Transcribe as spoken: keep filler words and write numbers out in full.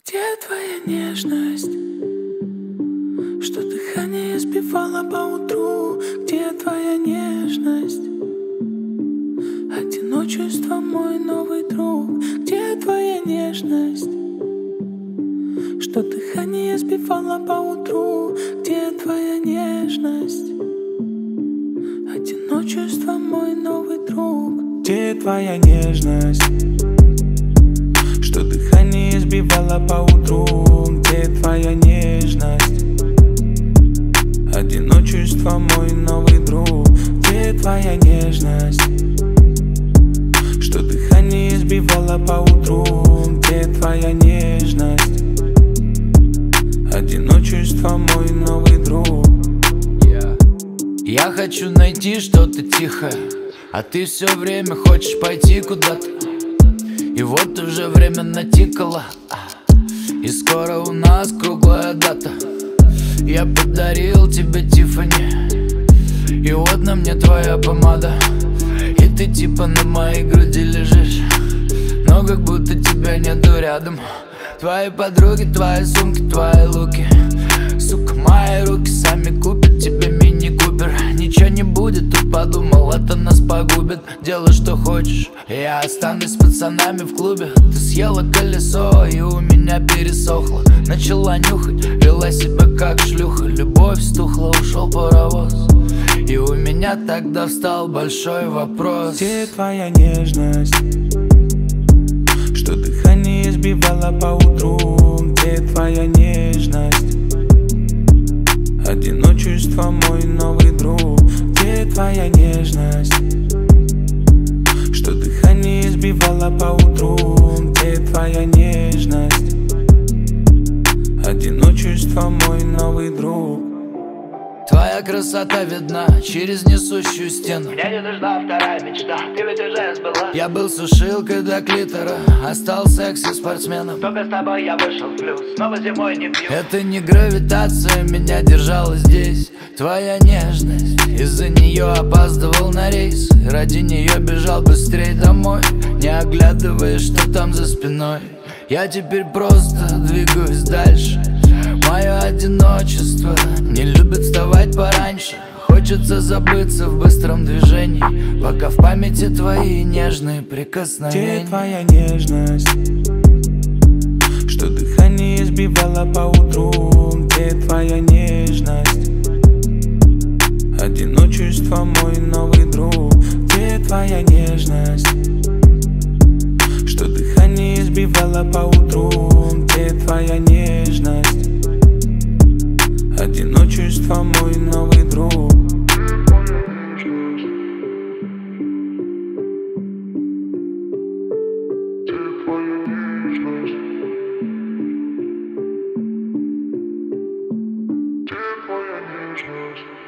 Где твоя нежность, что дыхание сбивало по утру? Где твоя нежность, одиночество мой новый друг? Где твоя нежность, что дыхание сбивало по утру? Где твоя нежность, одиночество мой новый друг? Где твоя нежность, что дыхание сбивало по утру? Где твоя нежность, одиночество мой новый друг? Где твоя нежность, что дыхание сбивало по утру? Где твоя нежность, одиночество мой новый друг? Yeah. Я хочу найти что-то тихое, а ты все время хочешь пойти куда-то. И вот уже время натикало, и скоро у нас круглая дата. Я подарил тебе Тиффани, и вот на мне твоя помада. И ты типа на моей груди лежишь, но как будто тебя нету рядом. Твои подруги, твои сумки, твои луки. Сука, мои руки сами купят тебе мини-купер. Ничего не будет, тут подумал, это нас погубит. Делай, что хочешь, я останусь с пацанами в клубе. Ты съела колесо, и у меня пересохло. Начала нюхать, вела себя как шлюха. Любовь стухла, ушел паровоз, и у меня тогда встал большой вопрос. Где твоя нежность, что дыхание сбивало по утру? Где твоя нежность, одиночество мой новый друг? Где твоя нежность, что дыхание сбивало по утру? Где твоя нежность, одиночество мой новый друг? Твоя красота видна через несущую стену. Меня не нужна вторая мечта, ты ведь уже сбыла. Я был сушилкой для клитора, а стал секси-спортсменом. Только с тобой я вышел в плюс, снова зимой не пью. Это не гравитация меня держала здесь. Твоя нежность, из-за нее опаздывал на рейс. Ради нее бежал быстрей домой, не оглядываясь, что там за спиной. Я теперь просто двигаюсь дальше. Мое одиночество не любит вставать пораньше. Хочется забыться в быстром движении, пока в памяти твои нежные прикосновения. Где твоя нежность, что дыхание сбивало по утру? Где твоя нежность, одиночество мой новый друг? Где твоя нежность, что дыхание сбивало по утру? Где твоя нежность, одиночество мой новый друг? Твоя нежность.